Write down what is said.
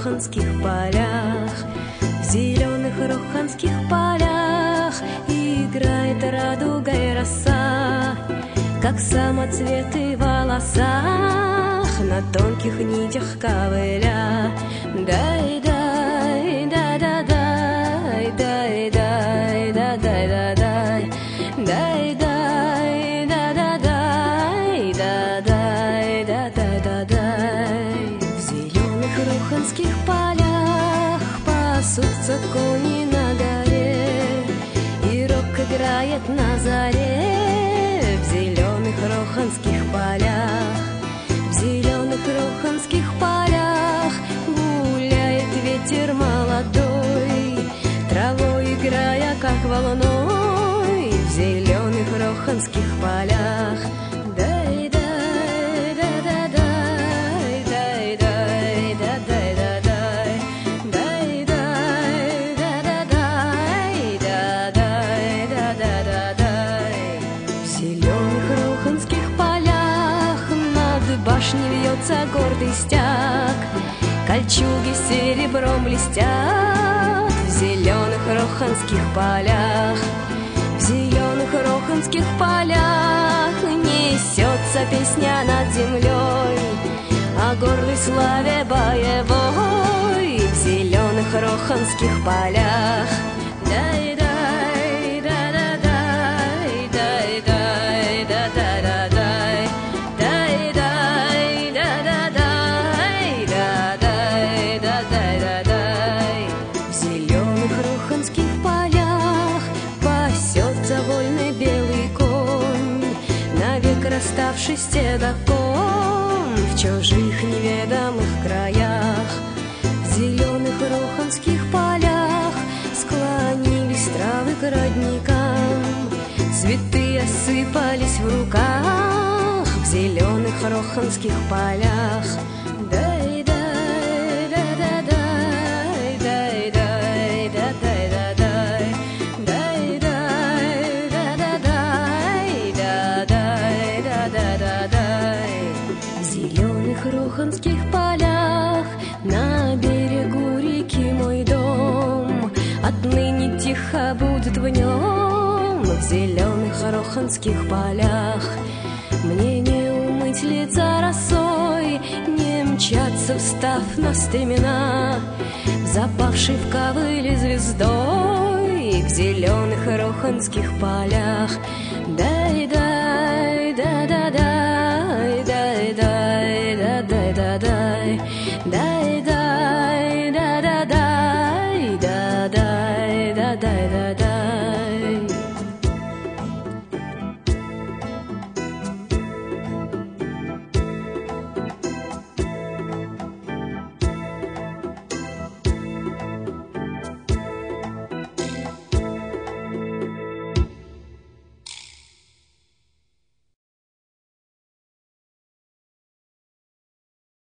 роханских полях, в зеленых роханских полях играет радуга и роса, как самоцветы в волосах, на тонких нитях ковыля. Дай-дай, да-да-дай, дай-дай, да-дай-да-дай, дай-дай, да-да-дай, да-дай, да-дай-да-дай. В зеленых роханских полях пасутся кони на горе, и рог играет на заре. В зеленых роханских полях, в зеленых роханских полях гуляет ветер молодой, травой играя, как волной. В зеленых роханских полях. Дай-дай, да-да-дай, дай-дай, да-дай-да-дай, дай-дай, да-да-дай, да-дай, да-да-да-дай. В зеленых роханских полях над башней вьется гордый стяг, кольчуги серебром блестят. В зеленых роханских полях, в зеленых роханских полях несется песня над землей о гордой славе боевой. В зеленых роханских полях. Дай-дай, да-да-дай, дай-дай, да-да-да-дай, дай-дай, да-да-дай, да-дай, да-дай-да-дай. В зеленых роханских полях пасется вольный белый конь, навек расставшись с седаком в чужих неведомых краях. В зеленых роханских полях склонились травы к родникам, цветы осыпались в руках. В зеленых роханских полях. Дай-дай, да-да-дай, дай-дай, да-дай-да-дай, дай-дай, да-да-дай, да-дай, да-да-да-дай. В зеленых роханских полях на берегу реки мой дом, отныне тихо будет в нем. В зеленых роханских полях мне не умыть лица росой, не мчаться, встав на стремена, запавшей в ковыле звездой. В зеленых роханских полях. Дай-дай, да-да-дай, дай-дай, да-дай-да-дай, дай.